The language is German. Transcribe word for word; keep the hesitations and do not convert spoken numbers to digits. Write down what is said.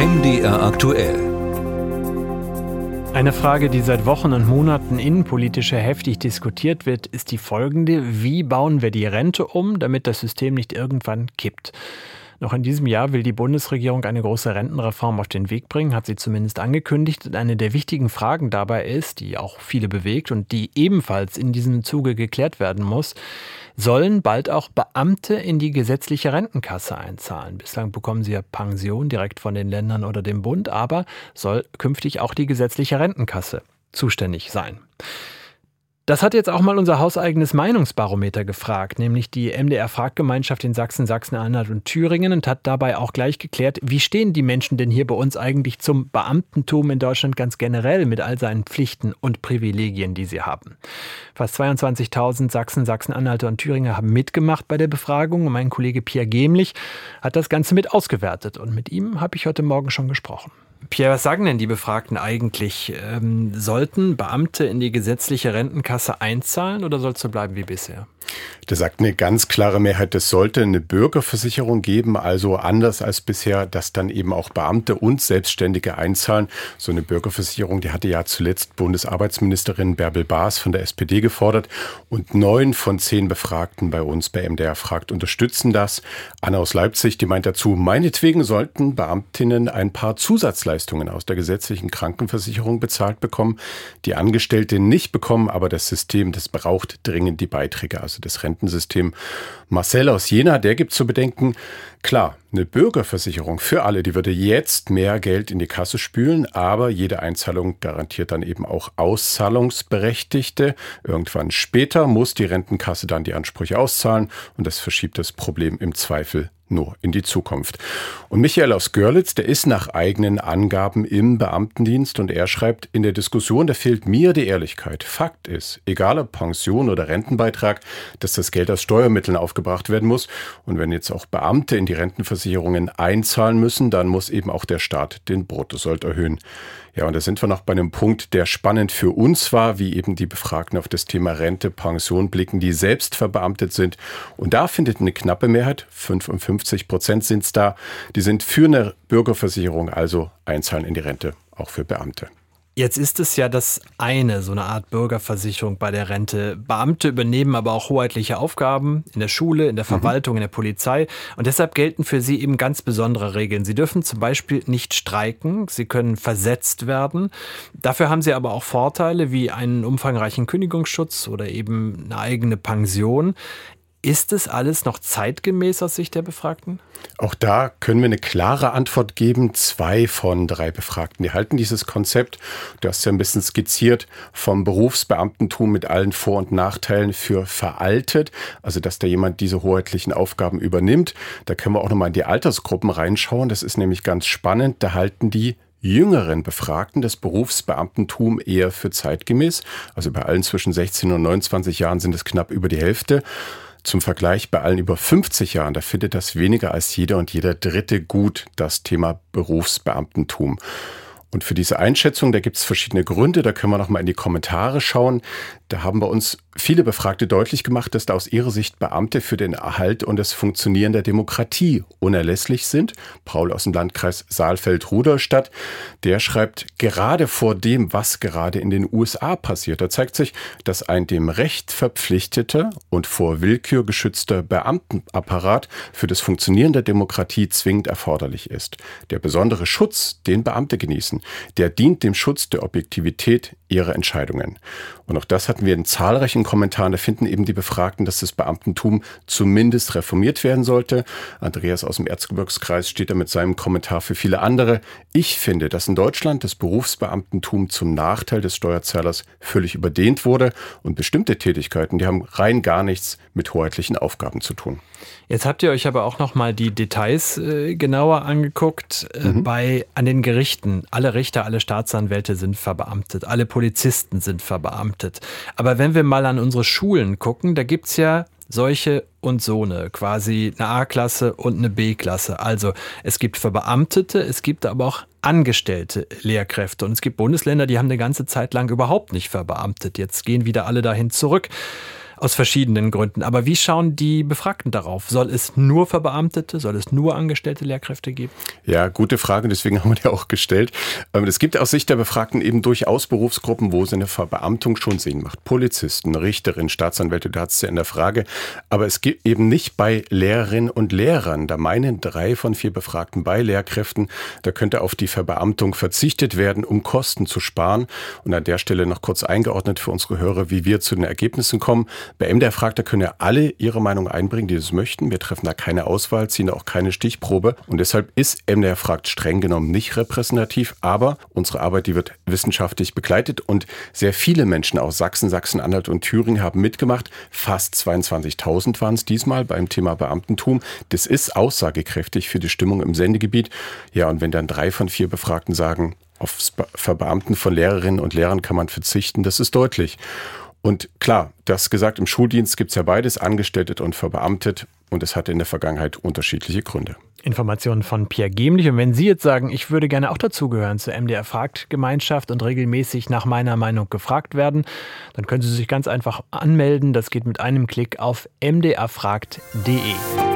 M D R aktuell. Eine Frage, die seit Wochen und Monaten innenpolitisch heftig diskutiert wird, ist die folgende: Wie bauen wir die Rente um, damit das System nicht irgendwann kippt? Noch in diesem Jahr will die Bundesregierung eine große Rentenreform auf den Weg bringen, hat sie zumindest angekündigt. Und eine der wichtigen Fragen dabei ist, die auch viele bewegt und die ebenfalls in diesem Zuge geklärt werden muss: Sollen bald auch Beamte in die gesetzliche Rentenkasse einzahlen? Bislang bekommen sie ja Pension direkt von den Ländern oder dem Bund, aber soll künftig auch die gesetzliche Rentenkasse zuständig sein? Das hat jetzt auch mal unser hauseigenes Meinungsbarometer gefragt, nämlich die M D R-Fraggemeinschaft in Sachsen, Sachsen-Anhalt und Thüringen, und hat dabei auch gleich geklärt, wie stehen die Menschen denn hier bei uns eigentlich zum Beamtentum in Deutschland ganz generell mit all seinen Pflichten und Privilegien, die sie haben. Fast zweiundzwanzigtausend Sachsen, Sachsen-Anhalter und Thüringer haben mitgemacht bei der Befragung und mein Kollege Pierre Gemlich hat das Ganze mit ausgewertet und mit ihm habe ich heute Morgen schon gesprochen. Pierre, was sagen denn die Befragten eigentlich? Ähm, sollten Beamte in die gesetzliche Rentenkasse einzahlen oder soll es so bleiben wie bisher? Da sagt eine ganz klare Mehrheit, es sollte eine Bürgerversicherung geben, also anders als bisher, dass dann eben auch Beamte und Selbstständige einzahlen. So eine Bürgerversicherung, die hatte ja zuletzt Bundesarbeitsministerin Bärbel Baas von der S P D gefordert und neun von zehn Befragten bei uns bei M D R fragt unterstützen das. Anna aus Leipzig, die meint dazu, meinetwegen sollten Beamtinnen ein paar Zusatzleistungen aus der gesetzlichen Krankenversicherung bezahlt bekommen, die Angestellte nicht bekommen, aber das System, das braucht dringend die Beiträge, also das Rentensystem. Marcel aus Jena, der gibt zu bedenken, klar, eine Bürgerversicherung für alle, die würde jetzt mehr Geld in die Kasse spülen, aber jede Einzahlung garantiert dann eben auch Auszahlungsberechtigte. Irgendwann später muss die Rentenkasse dann die Ansprüche auszahlen und das verschiebt das Problem im Zweifel nur in die Zukunft. Und Michael aus Görlitz, der ist nach eigenen Angaben im Beamtendienst und er schreibt, in der Diskussion, da fehlt mir die Ehrlichkeit. Fakt ist, egal ob Pension oder Rentenbeitrag, dass das Geld aus Steuermitteln aufgebracht werden muss. Und wenn jetzt auch Beamte in die Rentenversicherungen einzahlen müssen, dann muss eben auch der Staat den Bruttosold erhöhen. Ja, und da sind wir noch bei einem Punkt, der spannend für uns war, wie eben die Befragten auf das Thema Rente, Pension blicken, die selbst verbeamtet sind. Und da findet eine knappe Mehrheit, fünfundfünfzig Prozent sind es da, die sind für eine Bürgerversicherung, also einzahlen in die Rente, auch für Beamte. Jetzt ist es ja das eine, so eine Art Bürgerversicherung bei der Rente. Beamte übernehmen aber auch hoheitliche Aufgaben in der Schule, in der Verwaltung, in der Polizei. Und deshalb gelten für sie eben ganz besondere Regeln. Sie dürfen zum Beispiel nicht streiken, sie können versetzt werden. Dafür haben sie aber auch Vorteile wie einen umfangreichen Kündigungsschutz oder eben eine eigene Pension. Ist es alles noch zeitgemäß aus Sicht der Befragten? Auch da können wir eine klare Antwort geben. Zwei von drei Befragten, die halten dieses Konzept, du hast ja ein bisschen skizziert, vom Berufsbeamtentum mit allen Vor- und Nachteilen für veraltet. Also, dass da jemand diese hoheitlichen Aufgaben übernimmt. Da können wir auch nochmal in die Altersgruppen reinschauen. Das ist nämlich ganz spannend. Da halten die jüngeren Befragten das Berufsbeamtentum eher für zeitgemäß. Also bei allen zwischen sechzehn und neunundzwanzig Jahren sind es knapp über die Hälfte. Zum Vergleich, bei allen über fünfzig Jahren, da findet das weniger als jeder und jeder Dritte gut, das Thema Berufsbeamtentum. Und für diese Einschätzung, da gibt es verschiedene Gründe, da können wir noch mal in die Kommentare schauen. Da haben bei uns viele Befragte deutlich gemacht, dass da aus ihrer Sicht Beamte für den Erhalt und das Funktionieren der Demokratie unerlässlich sind. Paul aus dem Landkreis Saalfeld-Rudolstadt, der schreibt, gerade vor dem, was gerade in den U S A passiert, da zeigt sich, dass ein dem Recht verpflichteter und vor Willkür geschützter Beamtenapparat für das Funktionieren der Demokratie zwingend erforderlich ist. Der besondere Schutz, den Beamte genießen, der dient dem Schutz der Objektivität ihrer Entscheidungen. Und auch das hatten wir in zahlreichen Kommentaren. Da finden eben die Befragten, dass das Beamtentum zumindest reformiert werden sollte. Andreas aus dem Erzgebirgskreis steht da mit seinem Kommentar für viele andere. Ich finde, dass in Deutschland das Berufsbeamtentum zum Nachteil des Steuerzahlers völlig überdehnt wurde und bestimmte Tätigkeiten, die haben rein gar nichts mit hoheitlichen Aufgaben zu tun. Jetzt habt ihr euch aber auch noch mal die Details äh, genauer angeguckt. Äh, mhm. Bei an den Gerichten, alle Richter, alle Staatsanwälte sind verbeamtet, alle Polizisten sind verbeamtet. Aber wenn wir mal an unsere Schulen gucken, da gibt's ja solche und so eine, quasi eine A-Klasse und eine B-Klasse. Also es gibt Verbeamtete, es gibt aber auch angestellte Lehrkräfte. Und es gibt Bundesländer, die haben eine ganze Zeit lang überhaupt nicht verbeamtet. Jetzt gehen wieder alle dahin zurück. Aus verschiedenen Gründen. Aber wie schauen die Befragten darauf? Soll es nur Verbeamtete, soll es nur angestellte Lehrkräfte geben? Ja, gute Frage, deswegen haben wir die auch gestellt. Es gibt aus Sicht der Befragten eben durchaus Berufsgruppen, wo so eine Verbeamtung schon Sinn macht. Polizisten, Richterinnen, Staatsanwälte, du hattest ja in der Frage. Aber es gibt eben nicht bei Lehrerinnen und Lehrern. Da meinen drei von vier Befragten bei Lehrkräften, da könnte auf die Verbeamtung verzichtet werden, um Kosten zu sparen. Und an der Stelle noch kurz eingeordnet für unsere Hörer, wie wir zu den Ergebnissen kommen. Bei M D R fragt, da können ja alle ihre Meinung einbringen, die das möchten. Wir treffen da keine Auswahl, ziehen da auch keine Stichprobe. Und deshalb ist M D R fragt streng genommen nicht repräsentativ. Aber unsere Arbeit, die wird wissenschaftlich begleitet. Und sehr viele Menschen aus Sachsen, Sachsen-Anhalt und Thüringen haben mitgemacht. Fast zweiundzwanzigtausend waren es diesmal beim Thema Beamtentum. Das ist aussagekräftig für die Stimmung im Sendegebiet. Ja, und wenn dann drei von vier Befragten sagen, aufs Verbeamten von Lehrerinnen und Lehrern kann man verzichten, das ist deutlich. Und klar, das gesagt, im Schuldienst gibt es ja beides, angestellt und verbeamtet. Und es hatte in der Vergangenheit unterschiedliche Gründe. Informationen von Pierre Gemlich. Und wenn Sie jetzt sagen, ich würde gerne auch dazugehören zur M D R fragt Gemeinschaft und regelmäßig nach meiner Meinung gefragt werden, dann können Sie sich ganz einfach anmelden. Das geht mit einem Klick auf m d r fragt punkt d e.